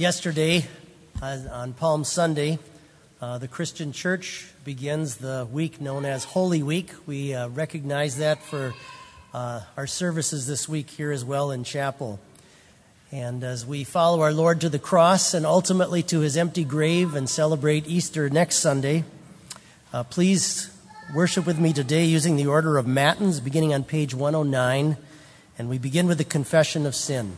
Yesterday, on Palm Sunday, the Christian Church begins the week known as Holy Week. We recognize that for our services this week here as well in chapel. And as we follow our Lord to the cross and ultimately to his empty grave and celebrate Easter next Sunday, please worship with me today using the order of Matins, beginning on page 109, and we begin with the confession of sin.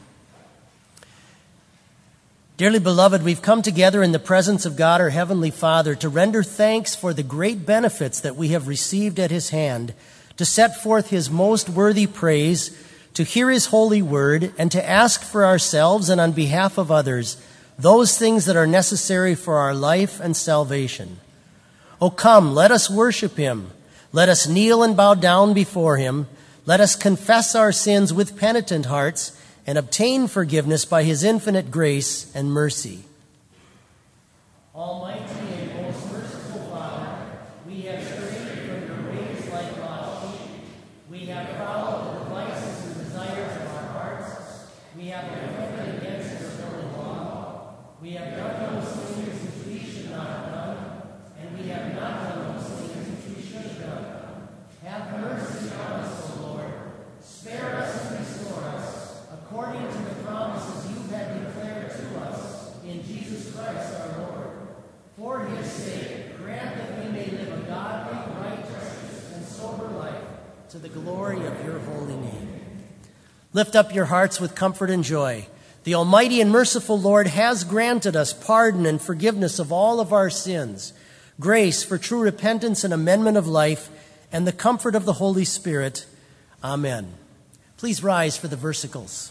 Dearly beloved, we've come together in the presence of God, our Heavenly Father, to render thanks for the great benefits that we have received at his hand, to set forth his most worthy praise, to hear his holy word, and to ask for ourselves and on behalf of others those things that are necessary for our life and salvation. O come, let us worship him. Let us kneel and bow down before him. Let us confess our sins with penitent hearts and obtain forgiveness by his infinite grace and mercy. Almighty and most merciful Father, we have strayed from your ways like lost sheep. We have followed the vices and desires of our hearts. We have offended against your holy law. We have done those things which we should not have done, and we have not done those things which we should have done. Have mercy on us, O Lord. Spare us and restore us, according to the promises you have declared to us in Jesus Christ our Lord. For his sake, grant that we may live a godly, righteous, and sober life to the glory of your holy name. Lift up your hearts with comfort and joy. The Almighty and merciful Lord has granted us pardon and forgiveness of all of our sins, grace for true repentance and amendment of life, and the comfort of the Holy Spirit. Amen. Please rise for the versicles.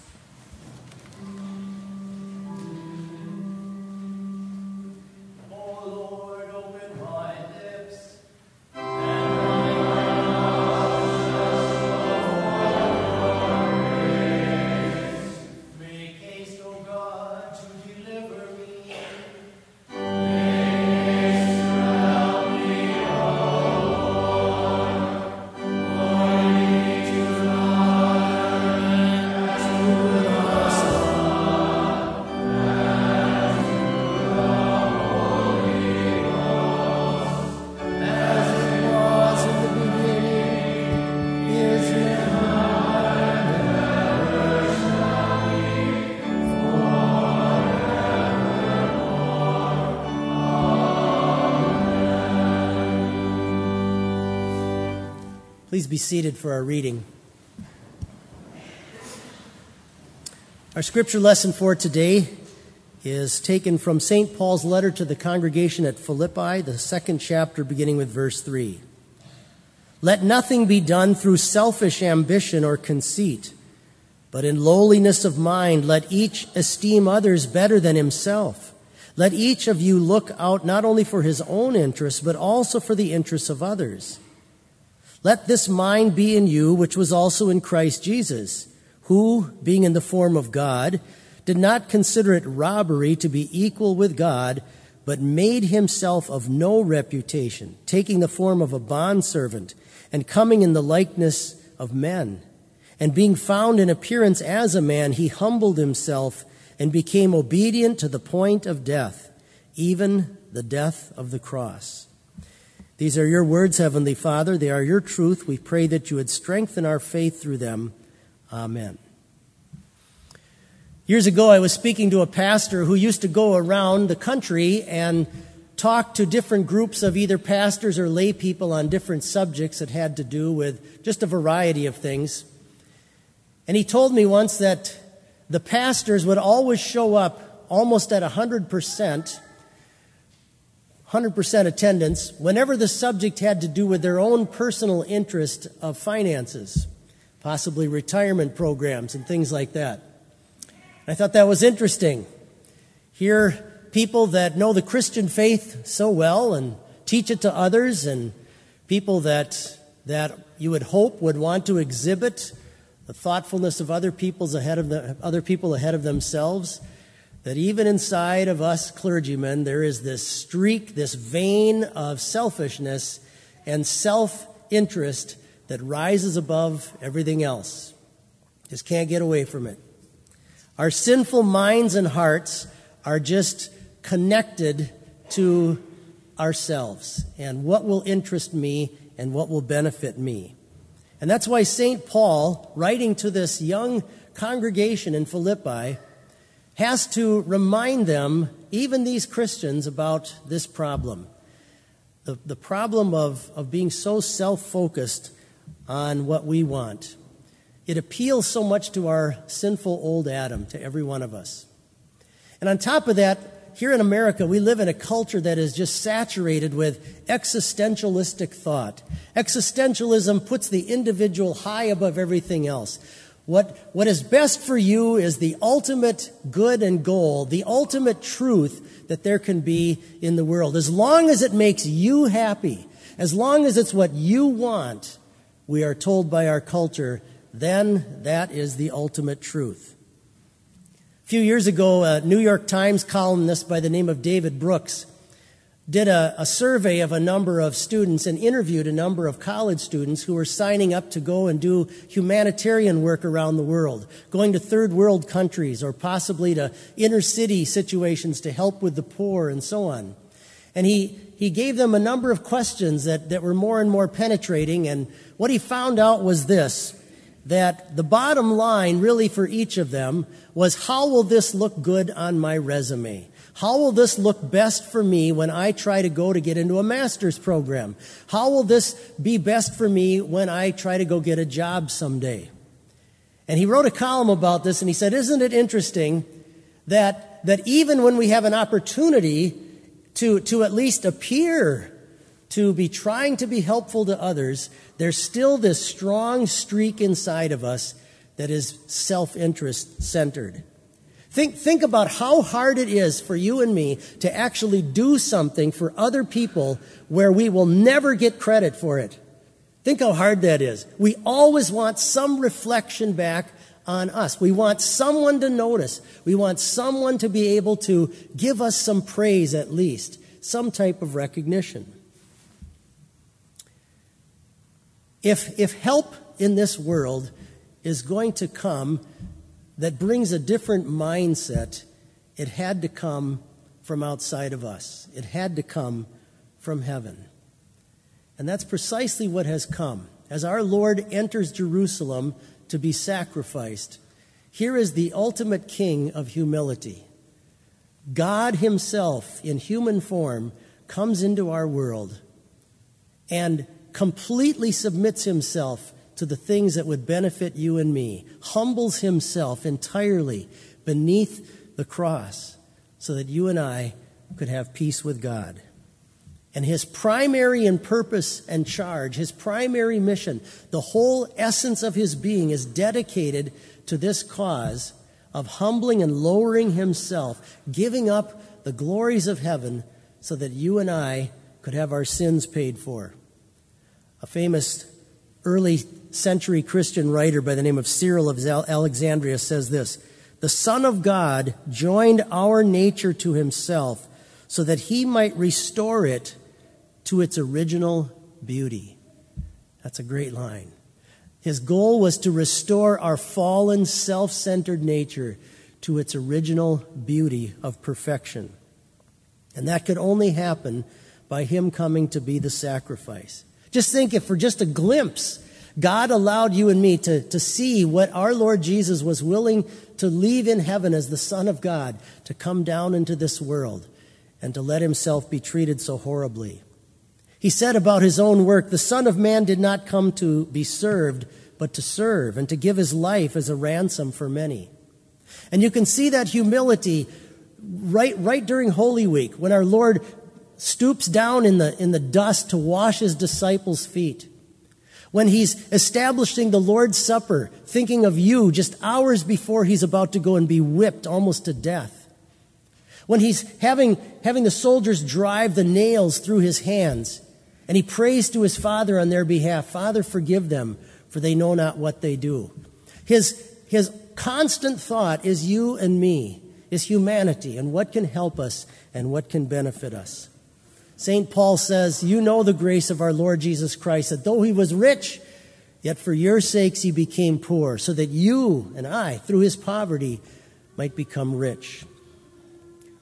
Please be seated for our reading. Our scripture lesson for today is taken from St. Paul's letter to the congregation at Philippi, the 2nd chapter, beginning with verse 3. Let nothing be done through selfish ambition or conceit, but in lowliness of mind let each esteem others better than himself. Let each of you look out not only for his own interests, but also for the interests of others. Let this mind be in you, which was also in Christ Jesus, who, being in the form of God, did not consider it robbery to be equal with God, but made himself of no reputation, taking the form of a bondservant, and coming in the likeness of men. And being found in appearance as a man, he humbled himself and became obedient to the point of death, even the death of the cross. These are your words, Heavenly Father. They are your truth. We pray that you would strengthen our faith through them. Amen. Years ago, I was speaking to a pastor who used to go around the country and talk to different groups of either pastors or lay people on different subjects that had to do with just a variety of things. And he told me once that the pastors would always show up almost at 100% attendance whenever the subject had to do with their own personal interest of finances, possibly retirement programs and things like that. I thought that was interesting. Here, people that know the Christian faith so well and teach it to others, and people that you would hope would want to exhibit the thoughtfulness of other people ahead of themselves. That even inside of us clergymen, there is this streak, this vein of selfishness and self-interest that rises above everything else. Just can't get away from it. Our sinful minds and hearts are just connected to ourselves and what will interest me and what will benefit me. And that's why St. Paul, writing to this young congregation in Philippi, has to remind them, even these Christians, about this problem. The problem of being so self-focused on what we want. It appeals so much to our sinful old Adam, to every one of us. And on top of that, here in America, we live in a culture that is just saturated with existentialistic thought. Existentialism puts the individual high above everything else. What is best for you is the ultimate good and goal, the ultimate truth that there can be in the world. As long as it makes you happy, as long as it's what you want, we are told by our culture, then that is the ultimate truth. A few years ago, a New York Times columnist by the name of David Brooks did a survey of a number of students and interviewed a number of college students who were signing up to go and do humanitarian work around the world, going to third world countries or possibly to inner city situations to help with the poor and so on. And he gave them a number of questions that were more and more penetrating, and what he found out was this, that the bottom line really for each of them was, how will this look good on my resume? How will this look best for me when I try to go to get into a master's program? How will this be best for me when I try to go get a job someday? And he wrote a column about this, and he said, isn't it interesting that even when we have an opportunity to at least appear to be trying to be helpful to others, there's still this strong streak inside of us that is self-interest centered. Think about how hard it is for you and me to actually do something for other people where we will never get credit for it. Think how hard that is. We always want some reflection back on us. We want someone to notice. We want someone to be able to give us some praise at least, some type of recognition. If help in this world is going to come that brings a different mindset, it had to come from outside of us. It had to come from heaven. And that's precisely what has come. As our Lord enters Jerusalem to be sacrificed, here is the ultimate king of humility. God himself, in human form, comes into our world and completely submits himself to the things that would benefit you and me, humbles himself entirely beneath the cross so that you and I could have peace with God. And his primary and purpose and charge, his primary mission, the whole essence of his being is dedicated to this cause of humbling and lowering himself, giving up the glories of heaven so that you and I could have our sins paid for. A famous early century Christian writer by the name of Cyril of Alexandria says this, "The Son of God joined our nature to himself so that he might restore it to its original beauty." That's a great line. His goal was to restore our fallen, self-centered nature to its original beauty of perfection. And that could only happen by him coming to be the sacrifice. Just think if for just a glimpse, God allowed you and me to see what our Lord Jesus was willing to leave in heaven as the Son of God, to come down into this world and to let himself be treated so horribly. He said about his own work, "The Son of Man did not come to be served, but to serve and to give his life as a ransom for many." And you can see that humility right during Holy Week when our Lord stoops down in the dust to wash his disciples' feet. When he's establishing the Lord's Supper, thinking of you just hours before he's about to go and be whipped almost to death. When he's having the soldiers drive the nails through his hands, and he prays to his Father on their behalf, "Father, forgive them, for they know not what they do." His constant thought is you and me, is humanity, and what can help us and what can benefit us. St. Paul says, "You know the grace of our Lord Jesus Christ, that though he was rich, yet for your sakes he became poor, so that you and I, through his poverty, might become rich."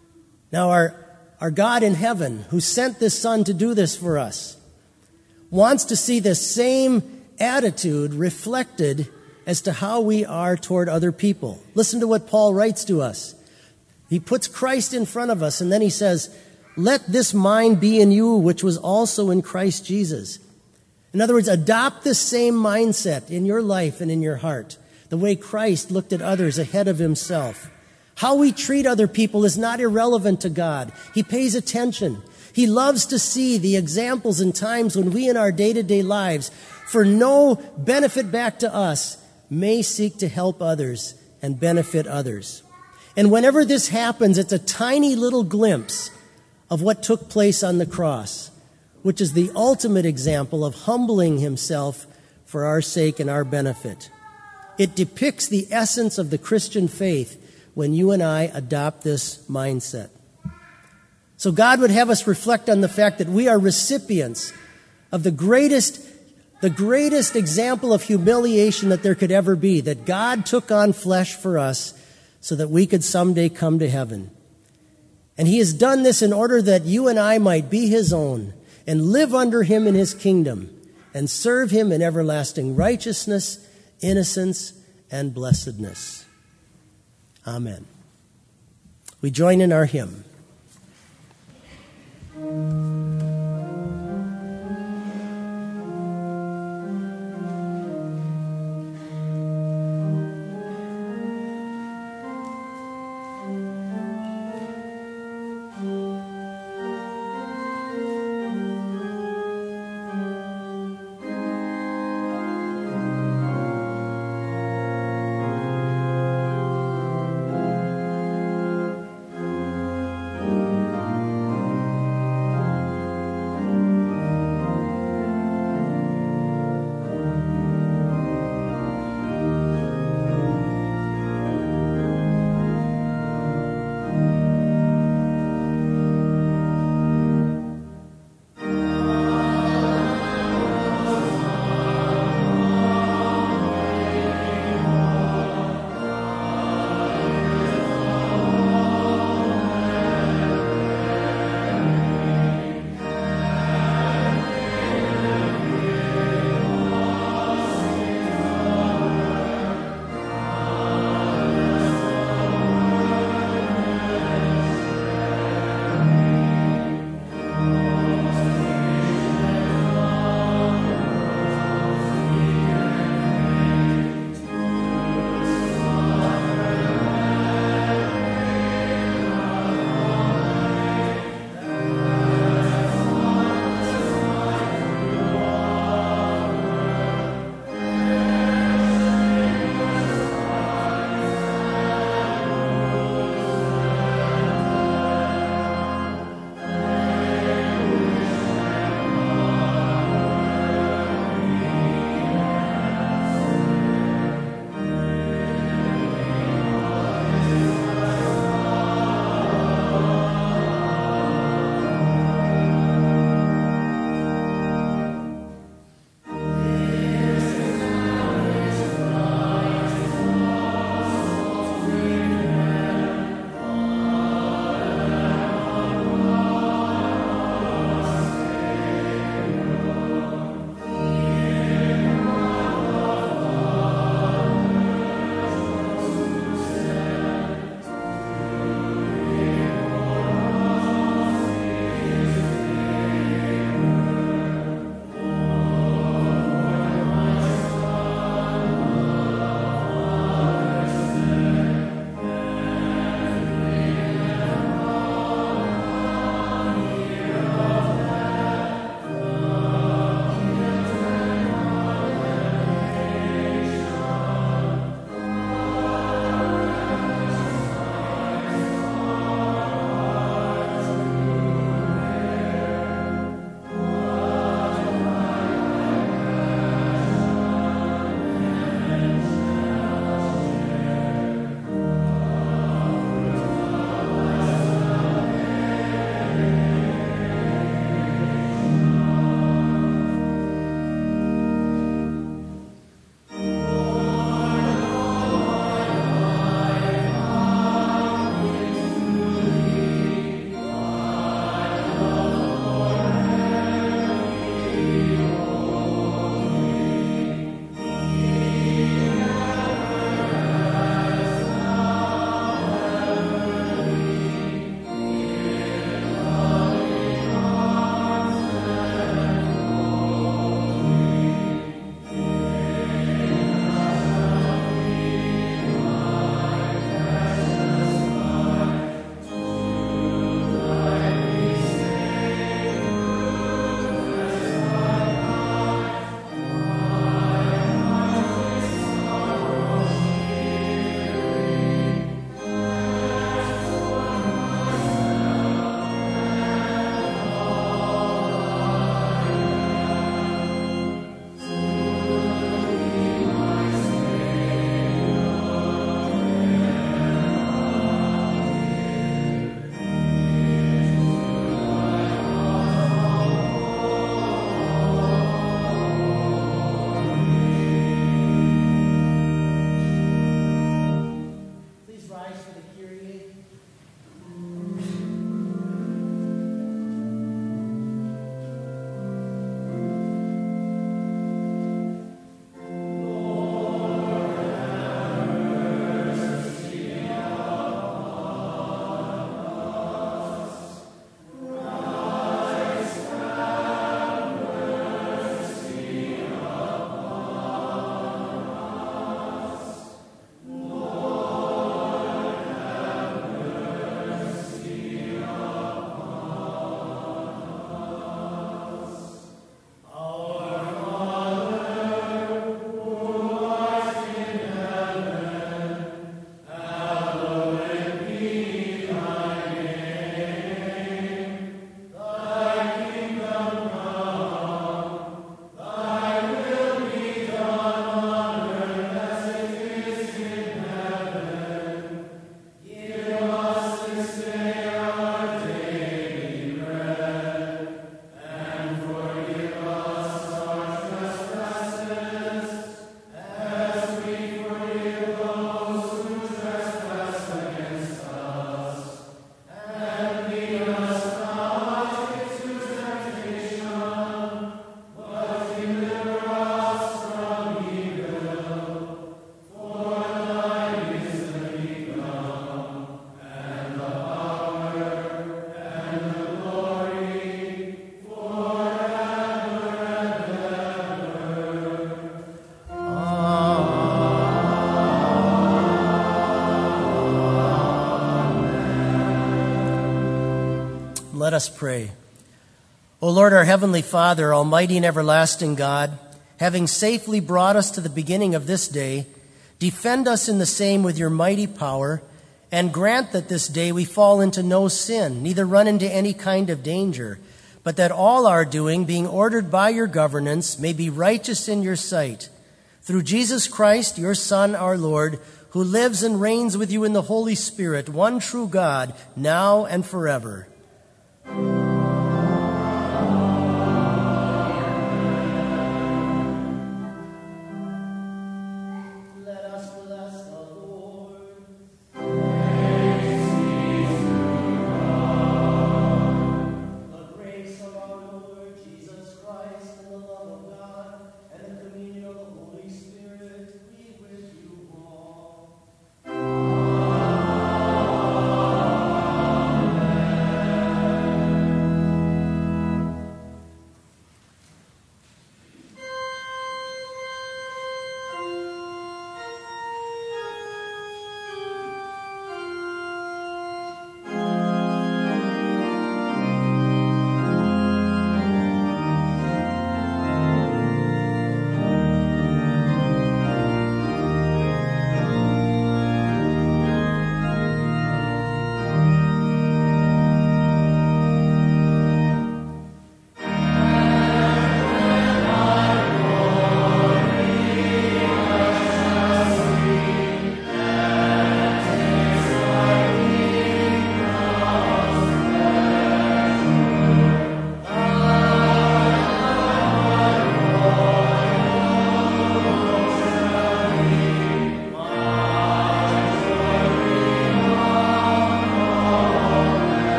Now, our God in heaven, who sent this Son to do this for us, wants to see the same attitude reflected as to how we are toward other people. Listen to what Paul writes to us. He puts Christ in front of us, and then he says, "Let this mind be in you, which was also in Christ Jesus." In other words, adopt the same mindset in your life and in your heart, the way Christ looked at others ahead of himself. How we treat other people is not irrelevant to God. He pays attention. He loves to see the examples and times when we in our day-to-day lives, for no benefit back to us, may seek to help others and benefit others. And whenever this happens, it's a tiny little glimpse of what took place on the cross, which is the ultimate example of humbling himself for our sake and our benefit. It depicts the essence of the Christian faith when you and I adopt this mindset. So God would have us reflect on the fact that we are recipients of the greatest example of humiliation that there could ever be, that God took on flesh for us so that we could someday come to heaven. And he has done this in order that you and I might be his own and live under him in his kingdom and serve him in everlasting righteousness, innocence, and blessedness. Amen. We join in our hymn. Let us pray. O Lord, our heavenly Father, almighty and everlasting God, having safely brought us to the beginning of this day, defend us in the same with your mighty power, and grant that this day we fall into no sin, neither run into any kind of danger, but that all our doing, being ordered by your governance, may be righteous in your sight. Through Jesus Christ, your Son, our Lord, who lives and reigns with you in the Holy Spirit, one true God, now and forever.